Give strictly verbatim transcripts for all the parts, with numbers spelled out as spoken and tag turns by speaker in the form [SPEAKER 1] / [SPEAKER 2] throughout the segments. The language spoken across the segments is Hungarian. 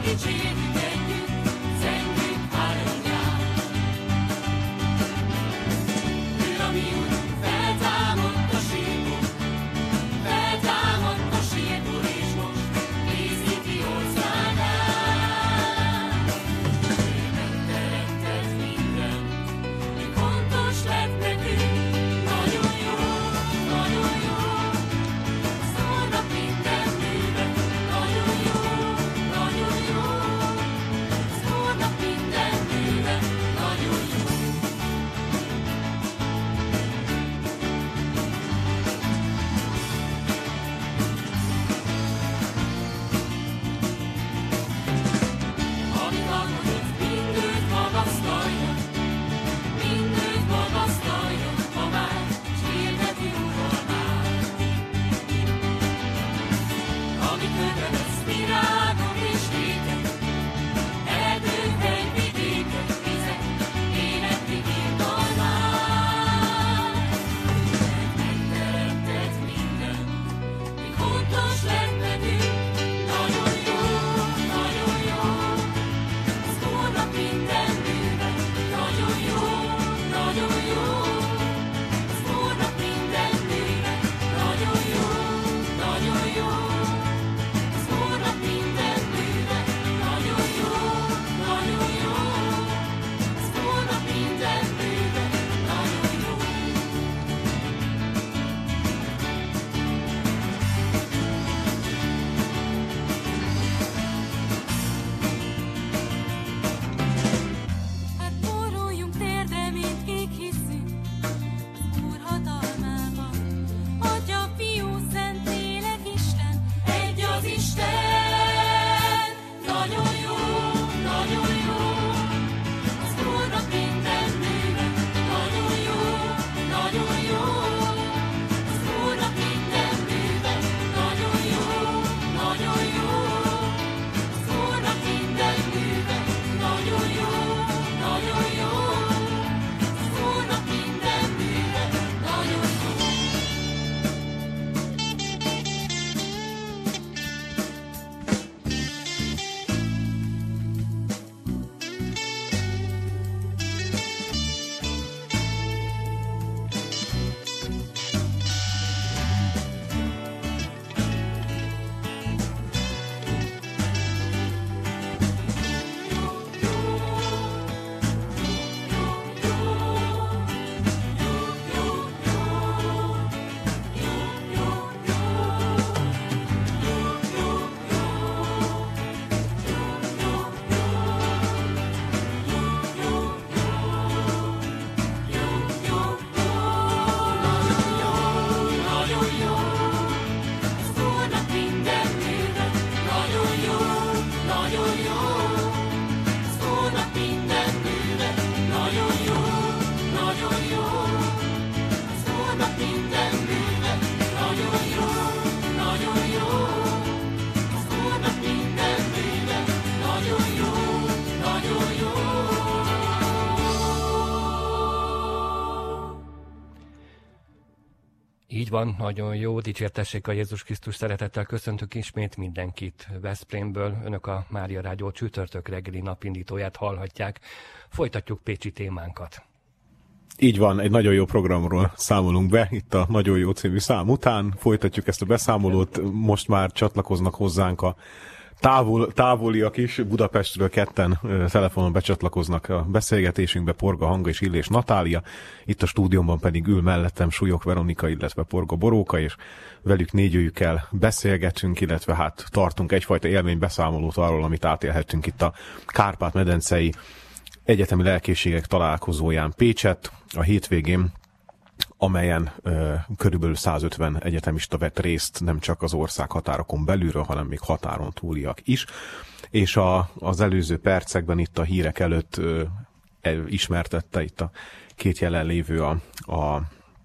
[SPEAKER 1] Így van, nagyon jó, dicsértessék a Jézus Krisztus, szeretettel köszöntök ismét mindenkit Veszprémből. Önök a Mária Rádió csütörtök reggeli napindítóját hallhatják. Folytatjuk pécsi témánkat.
[SPEAKER 2] Így van, egy nagyon jó programról számolunk be, itt a Nagyon Jó című szám után. Folytatjuk ezt a beszámolót, most már csatlakoznak hozzánk a Távol, távoliak is, Budapestről ketten telefonon becsatlakoznak a beszélgetésünkbe, Porga Hanga és Illés Natália. Itt a stúdióban pedig ül mellettem Súlyog Veronika, illetve Porga Boróka, és velük négyőjükkel beszélgetünk, illetve hát tartunk egyfajta élménybeszámolót arról, amit átélhettünk itt a Kárpát-medencei Egyetemi Lelkészségek találkozóján Pécsett a hétvégén, amelyen ö, körülbelül százötven egyetemista vett részt, nem csak az ország határokon belülről, hanem még határon túliak is. És a, az előző percekben itt a hírek előtt ö, ismertette itt a két jelenlévő a, a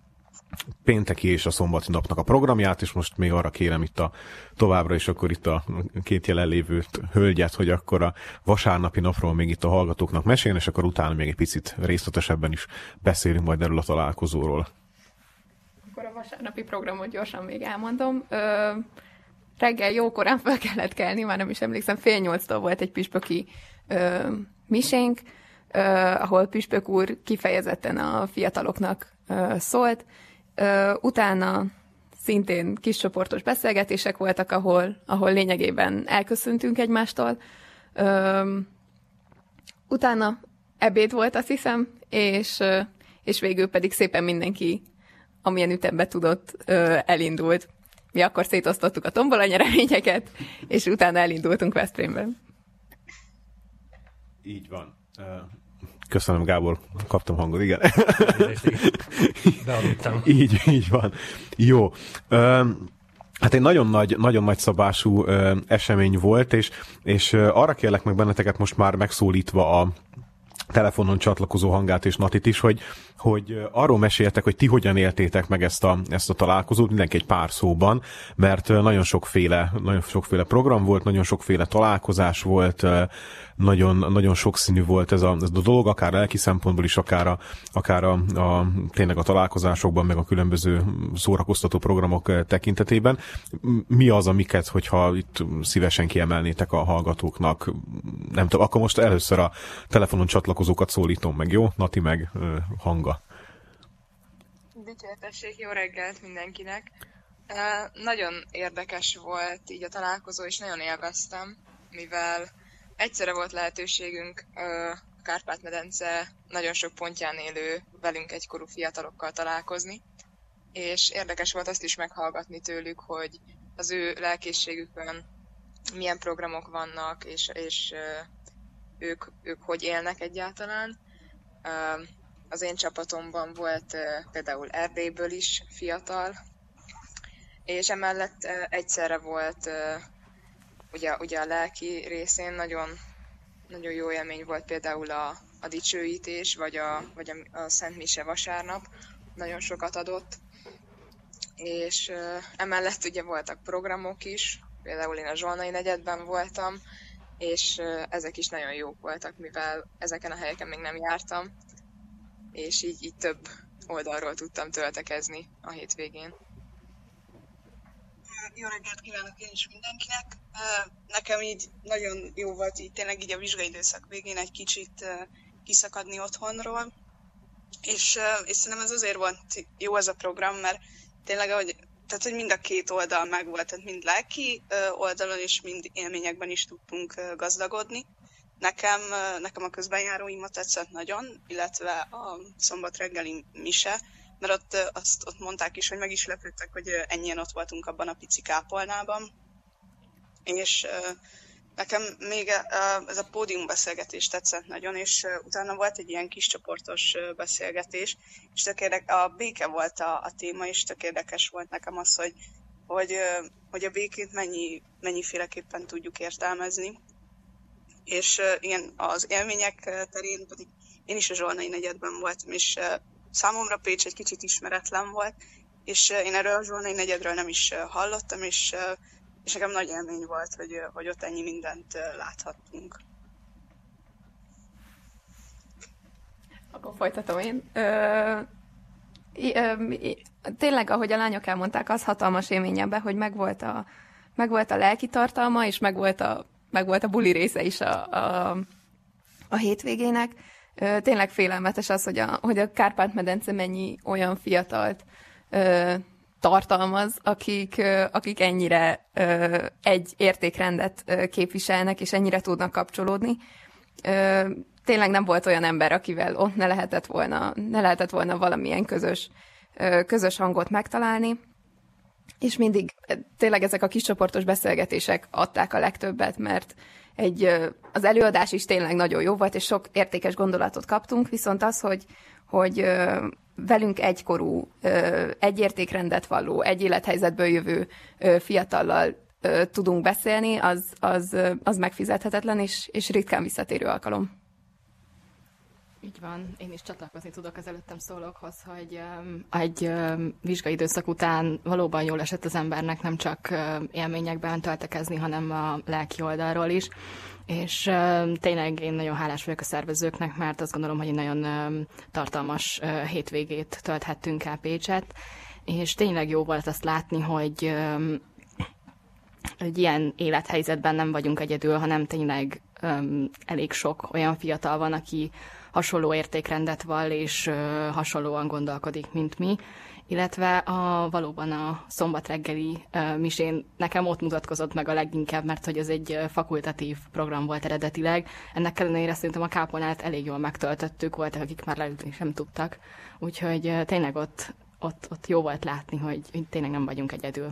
[SPEAKER 2] pénteki és a szombati napnak a programját, és most még arra kérem itt a továbbra is akkor itt a két jelenlévő hölgyet, hogy akkor a vasárnapi napról még itt a hallgatóknak meséljen, és akkor utána még egy picit részletesebben is beszélünk majd erről a találkozóról.
[SPEAKER 3] Akkor a vasárnapi programot gyorsan még elmondom. Ö, reggel jókorán fel kellett kelni, már nem is emlékszem, fél nyolctól volt egy püspöki ö, misénk, ö, ahol püspök úr kifejezetten a fiataloknak ö, szólt. Ö, utána szintén kiscsoportos beszélgetések voltak, ahol, ahol lényegében elköszöntünk egymástól. Ö, utána ebéd volt, azt hiszem, és, ö, és végül pedig szépen mindenki, amilyen ütembe tudott, ö, elindult. Mi akkor szétosztottuk a tombola nyereményeket, és utána elindultunk Veszprémben.
[SPEAKER 2] Így van. Köszönöm, Gábor, kaptam hangot, igen.
[SPEAKER 1] Bealudtam.
[SPEAKER 2] így, így van. Jó. Hát egy nagyon nagy, nagyon nagy szabású esemény volt, és, és arra kérlek meg benneteket most már megszólítva a telefonon csatlakozó Hangát és Natit is, hogy, hogy arról meséltek, hogy ti hogyan éltétek meg ezt a, ezt a találkozót, mindenki egy pár szóban, mert nagyon sokféle, nagyon sokféle program volt, nagyon sokféle találkozás volt, nagyon, nagyon sokszínű volt ez a, ez a dolog, akár lelki szempontból is, akár, a, akár a, a, tényleg a találkozásokban, meg a különböző szórakoztató programok tekintetében. Mi az, amiket, hogyha itt szívesen kiemelnétek a hallgatóknak? Nem tudom, akkor most először a telefonon csatlakozókat szólítom meg, jó? Nati meg Hanga.
[SPEAKER 4] Dicsértessék, jó reggelt mindenkinek! Uh, nagyon érdekes volt így a találkozó, és nagyon élveztem, mivel egyszerre volt lehetőségünk uh, Kárpát-medence nagyon sok pontján élő velünk egykorú fiatalokkal találkozni, és érdekes volt azt is meghallgatni tőlük, hogy az ő lelkészségükön milyen programok vannak, és, és uh, ők, ők hogy élnek egyáltalán. Uh, az én csapatomban volt uh, például Erdélyből is fiatal, és emellett uh, egyszerre volt uh, ugye, ugye a lelki részén nagyon, nagyon jó élmény volt például a, a dicsőítés, vagy, a, vagy a, a Szent Mise vasárnap, nagyon sokat adott. És uh, emellett ugye voltak programok is, például én a Zsolnai negyedben voltam, és uh, ezek is nagyon jók voltak, mivel ezeken a helyeken még nem jártam, és így, így több oldalról tudtam töltekezni a hétvégén.
[SPEAKER 5] Jó reggelt kívánok én is mindenkinek. Nekem így nagyon jó volt így tényleg így a vizsgai időszak végén egy kicsit kiszakadni otthonról, és, és szerintem ez azért volt jó ez a program, mert tényleg ahogy, tehát, hogy mind a két oldal megvolt, tehát mind lelki oldalon és mind élményekben is tudtunk gazdagodni. Nekem, nekem a közbenjáróimat tetszett nagyon, illetve a szombat reggeli mise, mert ott, azt, ott mondták is, hogy meg is lepődtek, hogy ennyien ott voltunk abban a pici kápolnában. És nekem még ez a pódiumbeszélgetés tetszett nagyon, és utána volt egy ilyen kis csoportos beszélgetés, és tök érdekes, a béke volt a, a téma, és tök érdekes volt nekem az, hogy, hogy, hogy a békét mennyi, mennyiféleképpen tudjuk értelmezni. És igen, az élmények terén pedig én is a Zsolnai negyedben voltam, és számomra Pécs egy kicsit ismeretlen volt, és én erről a Zsolnai negyedről nem is hallottam, és, és nekem nagy élmény volt, hogy, hogy ott ennyi mindent láthattunk.
[SPEAKER 3] Akkor folytatom én. Ö, ö, tényleg, ahogy a lányok elmondták, az hatalmas élményemben, hogy megvolt a, megvolt a lelki tartalma, és megvolt a, megvolt a buli része is a, a, a hétvégének. Ö, tényleg félelmetes az, hogy a, hogy a Kárpát-medence mennyi olyan fiatalt ö, tartalmaz, akik, ö, akik ennyire ö, egy értékrendet ö, képviselnek, és ennyire tudnak kapcsolódni. Ö, tényleg nem volt olyan ember, akivel ott ne lehetett volna, ne lehetett volna valamilyen közös, ö, közös hangot megtalálni. És mindig tényleg ezek a kiscsoportos beszélgetések adták a legtöbbet, mert egy, az előadás is tényleg nagyon jó volt, és sok értékes gondolatot kaptunk, viszont az, hogy, hogy velünk egykorú, egy értékrendet valló, egy élethelyzetből jövő fiatallal tudunk beszélni, az, az, az megfizethetetlen, és, és ritkán visszatérő alkalom.
[SPEAKER 6] Így van, én is csatlakozni tudok az előttem szólókhoz, hogy um, egy um, vizsgai időszak után valóban jól esett az embernek nem csak um, élményekben töltekezni, hanem a lelki oldalról is. És um, tényleg én nagyon hálás vagyok a szervezőknek, mert azt gondolom, hogy egy nagyon um, tartalmas uh, hétvégét tölthettünk el Pécset, és tényleg jó volt azt látni, hogy um, egy ilyen élethelyzetben nem vagyunk egyedül, hanem tényleg um, elég sok olyan fiatal van, aki hasonló értékrendet vall, és uh, hasonlóan gondolkodik, mint mi. Illetve a, valóban a szombat reggeli uh, misén nekem ott mutatkozott meg a leginkább, mert hogy ez egy uh, fakultatív program volt eredetileg. Ennek ellenére szerintem a kápolnát elég jól megtöltöttük, voltak, akik már leülni sem tudtak. Úgyhogy uh, tényleg ott, ott, ott jó volt látni, hogy, hogy tényleg nem vagyunk egyedül.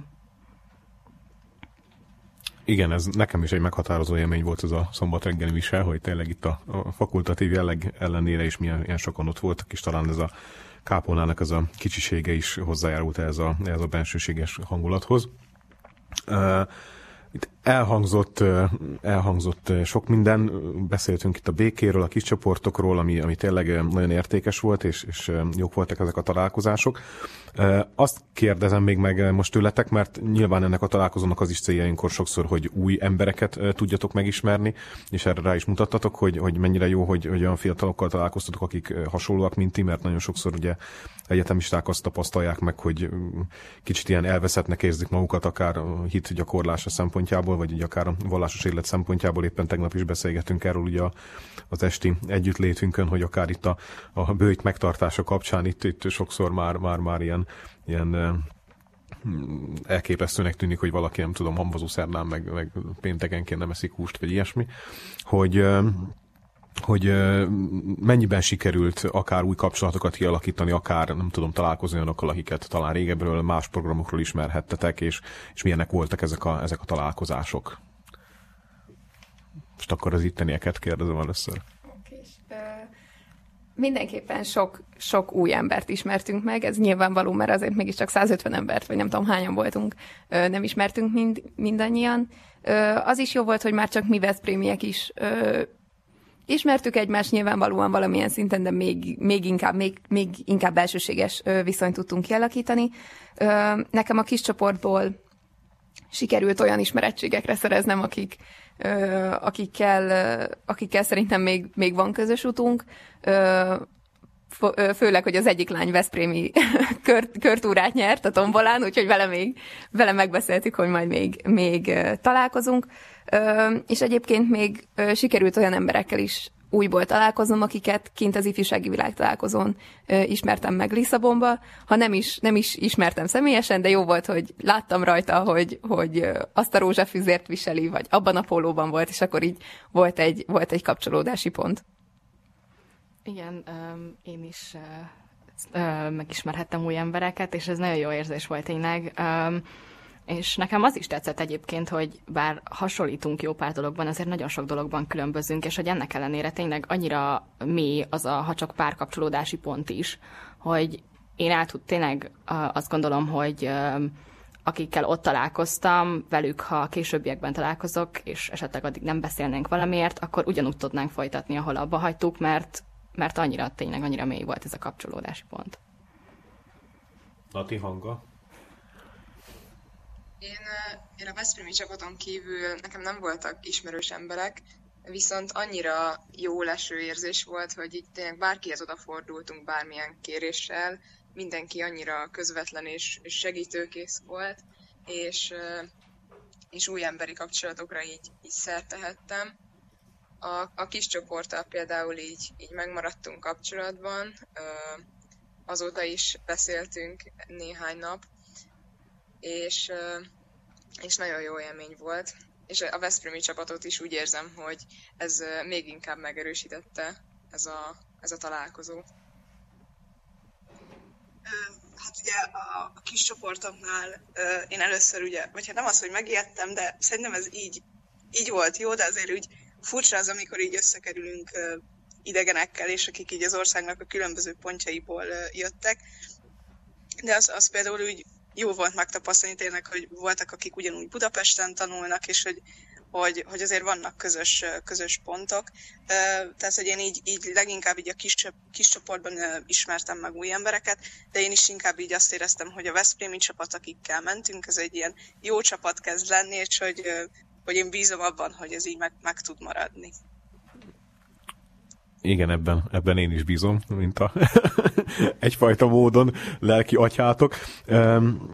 [SPEAKER 2] Igen, ez nekem is egy meghatározó élmény volt ez a szombat reggeli mise, hogy tényleg itt a, a fakultatív jelleg ellenére is milyen, milyen sokan ott voltak, és talán ez a kápolnának ez a kicsisége is hozzájárult ehhez a, ehhez a bensőséges hangulathoz. Uh, itt elhangzott, uh, elhangzott sok minden, beszéltünk itt a békéről, a kis csoportokról, ami, ami tényleg nagyon értékes volt, és, és jók voltak ezek a találkozások. Uh, azt kérdezem még meg most tőletek, mert nyilván ennek a találkozónak az is célja ilyenkor sokszor, hogy új embereket uh, tudjatok megismerni, és erre rá is mutattatok, hogy, hogy mennyire jó, hogy, hogy olyan fiatalokkal találkoztatok, akik uh, hasonlóak, mint ti, mert nagyon sokszor ugye egyetemisták azt tapasztalják meg, hogy kicsit ilyen elveszettnek érzik magukat, akár a hit gyakorlása szempontjából, vagy ugye akár a vallásos élet szempontjából. Éppen tegnap is beszélgetünk erről ugye az esti együttlétünkön, hogy akár itt a, a bőjt megtartása kapcsán itt, itt sokszor már, már, már ilyen, ilyen elképesztőnek tűnik, hogy valaki, nem tudom, hamvazó szerdán, meg, meg péntekenként nem eszik húst, vagy ilyesmi, hogy hogy mennyiben sikerült akár új kapcsolatokat kialakítani, akár, nem tudom, találkozni olyanokkal, akiket talán régebről, más programokról ismerhettetek, és, és milyenek voltak ezek a, ezek a találkozások. Most akkor az ittenieket kérdezem először.
[SPEAKER 3] Okay. Uh, mindenképpen sok, sok új embert ismertünk meg, ez nyilvánvaló, mert azért mégiscsak százötven embert, vagy nem tudom hányan voltunk, uh, nem ismertünk mind, mindannyian. Uh, az is jó volt, hogy már csak mi veszprémiek is uh, ismertük egymást nyilvánvalóan valamilyen szinten, de még, még, inkább, még, még inkább belsőséges viszonyt tudtunk kialakítani. Nekem a kis csoportból sikerült olyan ismerettségekre szereznem, akik, akikkel, akikkel szerintem még, még van közös utunk. Főleg, hogy az egyik lány veszprémi kört, körtúrát nyert a tombolán, úgyhogy vele még vele megbeszéltük, hogy majd még, még találkozunk. És egyébként még sikerült olyan emberekkel is újból találkoznom, akiket kint az ifjúsági világtalálkozón ismertem meg Lisszabonba. Ha nem is, nem is ismertem személyesen, de jó volt, hogy láttam rajta, hogy, hogy azt a rózsafüzért viseli, vagy abban a pólóban volt, és akkor így volt egy, volt egy kapcsolódási pont.
[SPEAKER 6] Igen, um, én is uh, uh, megismerhettem új embereket, és ez nagyon jó érzés volt tényleg. Um, és nekem az is tetszett egyébként, hogy bár hasonlítunk jó pár dologban, azért nagyon sok dologban különbözünk, és hogy ennek ellenére tényleg annyira mély az a, ha csak párkapcsolódási pont is, hogy én át tud tényleg uh, azt gondolom, hogy uh, akikkel ott találkoztam, velük, ha későbbiekben találkozok, és esetleg addig nem beszélnénk valamiért, akkor ugyanúgy tudnánk folytatni, ahol abba hagytuk, mert mert annyira, tényleg annyira mély volt ez a kapcsolódási pont.
[SPEAKER 2] Nati hanga?
[SPEAKER 4] Én, én a veszprémi csapaton kívül nekem nem voltak ismerős emberek, viszont annyira jó leső érzés volt, hogy itt tényleg bárkihez odafordultunk bármilyen kéréssel, mindenki annyira közvetlen és segítőkész volt, és, és új emberi kapcsolatokra így, így szert tehettem. A, a kis csoporttal például így, így megmaradtunk kapcsolatban, azóta is beszéltünk néhány nap, és, és nagyon jó élmény volt. És a veszprémi csapatot is úgy érzem, hogy ez még inkább megerősítette ez a, ez a találkozó.
[SPEAKER 5] Hát ugye a, a kis csoportoknál én először ugye, vagy hát nem az, hogy megijedtem, de szerintem ez így, így volt jó, de azért úgy furcsa az, amikor így összekerülünk uh, idegenekkel, és akik így az országnak a különböző pontjaiból uh, jöttek. De az, az például úgy jó volt megtapasztalni tényleg, hogy voltak, akik ugyanúgy Budapesten tanulnak, és hogy, hogy, hogy azért vannak közös, közös pontok. Uh, tehát, hogy én így, így leginkább így a kis, kis csoportban uh, ismertem meg új embereket, de én is inkább így azt éreztem, hogy a veszprémi csapat, akikkel mentünk, ez egy ilyen jó csapat kezd lenni, és hogy uh, hogy én bízom abban, hogy ez így meg, meg tud maradni.
[SPEAKER 2] Igen, ebben, ebben én is bízom, mint a egyfajta módon lelki atyátok.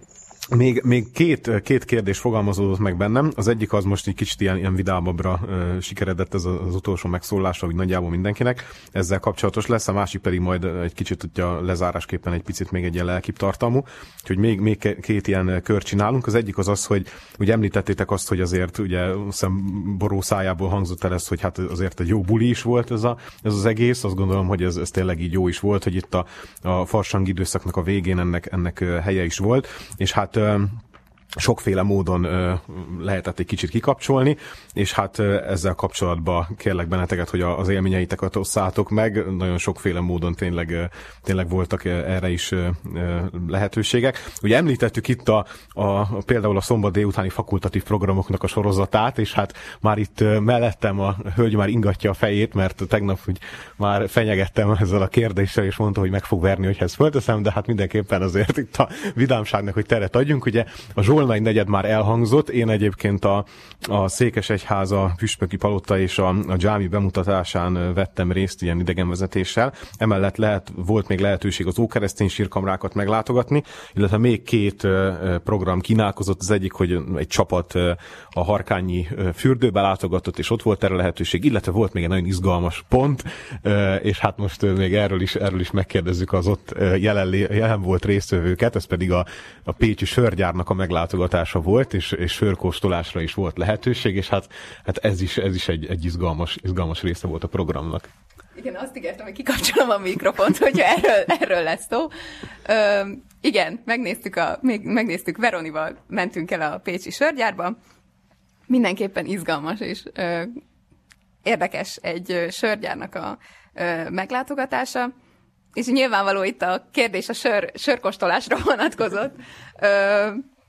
[SPEAKER 2] Még, még két, két kérdés fogalmazódott meg bennem. Az egyik az most egy kicsit ilyen, ilyen vidámabbra uh, sikeredett ez az utolsó megszólásra, hogy nagyjából mindenkinek ezzel kapcsolatos lesz, a másik pedig majd egy kicsit ugye lezárásképpen egy picit még egy ilyen lelkibb tartalmú. Úgyhogy még, még két ilyen kört csinálunk. Az egyik az az, hogy ugye említettétek azt, hogy azért ugye Boró szájából hangzott el ez, hogy hát azért egy jó buli is volt ez, a, ez az egész. Azt gondolom, hogy ez, ez tényleg így jó is volt, hogy itt a, a farsang időszaknak a végén ennek, ennek helye is volt. És hát sokféle módon ö, lehetett egy kicsit kikapcsolni, és hát ö, ezzel kapcsolatban kérlek benneteket, hogy a, az élményeiteket osszátok meg. Nagyon sokféle módon tényleg, ö, tényleg voltak ö, erre is ö, ö, lehetőségek. Ugye említettük itt a, a, például a szombat délutáni fakultatív programoknak a sorozatát, és hát már itt ö, mellettem a hölgy már ingatja a fejét, mert tegnap úgy már fenyegettem ezzel a kérdéssel, és mondta, hogy meg fog verni, hogy ezt fölteszem, de hát mindenképpen azért itt a vidámságnak, hogy teret adjunk. Ugye a Zsolnai negyed már elhangzott, én egyébként a, a Székesegyháza püspöki palota és a, a dzsámi bemutatásán vettem részt ilyen idegenvezetéssel. Emellett lehet, volt még lehetőség az ókeresztény sírkamrákat meglátogatni, illetve még két program kínálkozott. Az egyik, hogy egy csapat a Harkányi fürdőbe látogatott, és ott volt erre lehetőség, illetve volt még egy nagyon izgalmas pont, és hát most még erről is, erről is megkérdezzük az ott jelen, jelen volt résztvevőket, ez pedig a, a pécsi sörgyárnak a meglátogatása volt, és, és sörkóstolásra is volt lehetőség, és hát, hát ez is, ez is egy, egy izgalmas, izgalmas része volt a programnak.
[SPEAKER 3] Igen, azt ígértem, hogy kikapcsolom a mikrofont, hogyha erről, erről lesz szó. Ö, igen, megnéztük, a, még, megnéztük Veronival, mentünk el a pécsi sörgyárba. Mindenképpen izgalmas és ö, érdekes egy ö, sörgyárnak a ö, meglátogatása. És nyilvánvaló itt a kérdés a sör, sörkóstolásra vonatkozott. Ö,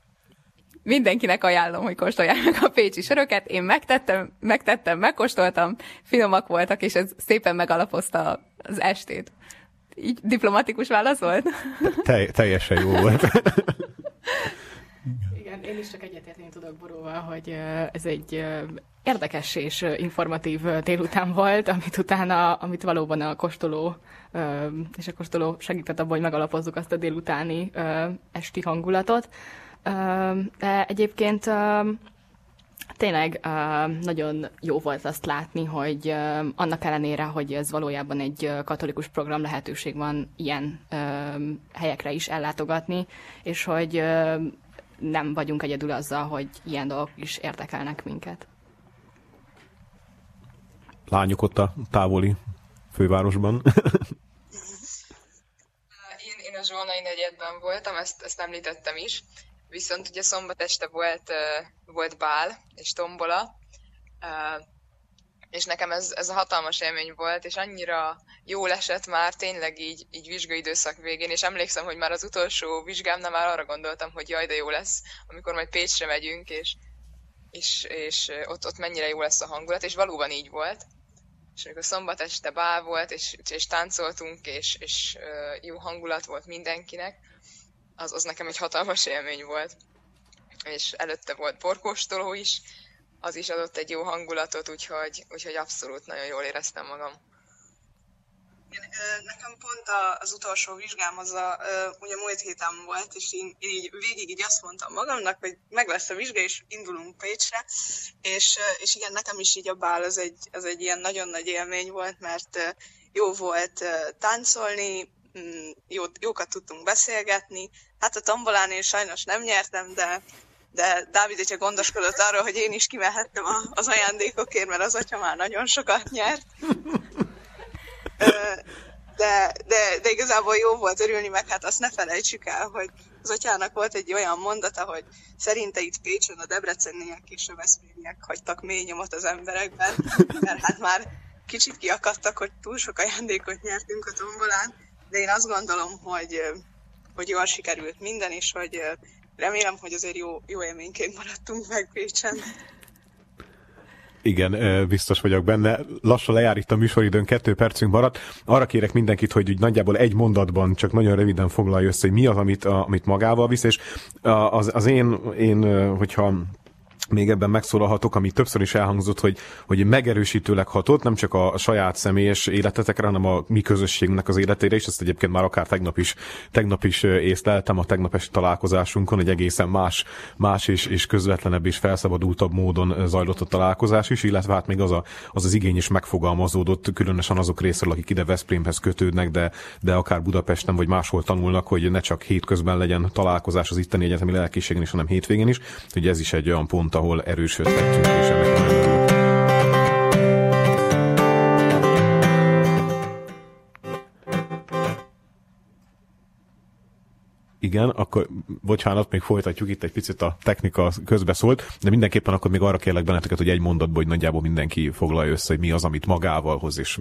[SPEAKER 3] mindenkinek ajánlom, hogy kóstolják meg a pécsi söröket. Én megtettem, megtettem, megkóstoltam, finomak voltak, és ez szépen megalapozta az estét. Így diplomatikus válasz volt?
[SPEAKER 2] Te, teljesen jó volt.
[SPEAKER 6] Igen, én is csak egyetérteni tudok Boróval, hogy ez egy érdekes és informatív délután volt, amit utána, amit valóban a kóstoló és a kóstoló segített abban, hogy megalapozzuk azt a délutáni esti hangulatot. De egyébként tényleg nagyon jó volt azt látni, hogy annak ellenére, hogy ez valójában egy katolikus program, lehetőség van ilyen helyekre is ellátogatni, és hogy nem vagyunk egyedül azzal, hogy ilyen dolgok is érdekelnek minket.
[SPEAKER 2] Lányok ott a távoli fővárosban.
[SPEAKER 4] Én, én a Zsolnai negyedben voltam, ezt, ezt említettem is. Viszont ugye szombat este volt, uh, volt bál és tombola, uh, és nekem ez, ez a hatalmas élmény volt, és annyira jól esett már tényleg így, így vizsgaidőszak végén, és emlékszem, hogy már az utolsó vizsgámnál már arra gondoltam, hogy jaj, de jó lesz, amikor majd Pécsre megyünk, és, és, és ott, ott mennyire jó lesz a hangulat, és valóban így volt. És amikor szombat este bál volt, és, és táncoltunk, és, és uh, jó hangulat volt mindenkinek, Az, az nekem egy hatalmas élmény volt. És előtte volt borkóstoló is, az is adott egy jó hangulatot, úgyhogy, úgyhogy abszolút nagyon jól éreztem magam.
[SPEAKER 5] Nekem pont az utolsó vizsgám az a, ugye múlt héten volt, és én így végig így azt mondtam magamnak, hogy meg lesz a vizsga, és indulunk Pécsre, és, és igen, nekem is így a bál az egy, az egy ilyen nagyon nagy élmény volt, mert jó volt táncolni, Jó, jókat tudtunk beszélgetni. Hát a tombolán én sajnos nem nyertem, de, de Dávid atya gondoskodott arról, hogy én is kimehettem az ajándékokért, mert az atya már nagyon sokat nyert. De, de, de igazából jó volt örülni, meg hát azt ne felejtsük el, hogy az atyának volt egy olyan mondata, hogy szerinte itt Pécsen a debreceniek és a veszprémiek hagytak mély nyomot az emberekben, mert hát már kicsit kiakadtak, hogy túl sok ajándékot nyertünk a tombolán. De én azt gondolom, hogy, hogy jól sikerült minden, és hogy remélem, hogy azért jó, jó élményként maradtunk meg Pécsen.
[SPEAKER 2] Igen, biztos vagyok benne. Lassan lejár itt a műsoridőn, kettő percünk maradt. Arra kérek mindenkit, hogy úgy nagyjából egy mondatban, csak nagyon röviden foglalja össze, hogy mi az, amit, amit magával visz, és az, az én, én, hogyha még ebben megszólalhatok, ami többször is elhangzott, hogy, hogy megerősítőleg hatott, nem csak a saját személyes életetekre, hanem a mi közösségünknek az életére is. Ezt egyébként már akár tegnap is, tegnap is észleltem a tegnap esti találkozásunkon, egy egészen más, más és, és közvetlenebb és felszabadultabb módon zajlott a találkozás is, illetve hát még az a, az, az igény is megfogalmazódott, különösen azok részről, akik ide Veszprémhez kötődnek, de, de akár Budapesten vagy máshol tanulnak, hogy ne csak hétközben legyen találkozás az itteni egyetemi lelkiségen is, hanem hétvégén is. Ugye ez is egy olyan pont, ahol erősödhettünk, és ennek nagyon örülök. Igen, akkor bocsánat, még folytatjuk, itt egy picit a technika közbeszólt, de mindenképpen akkor még arra kérlek benneteket, hogy egy mondatban, hogy nagyjából mindenki foglalja össze, hogy mi az, amit magával hoz, és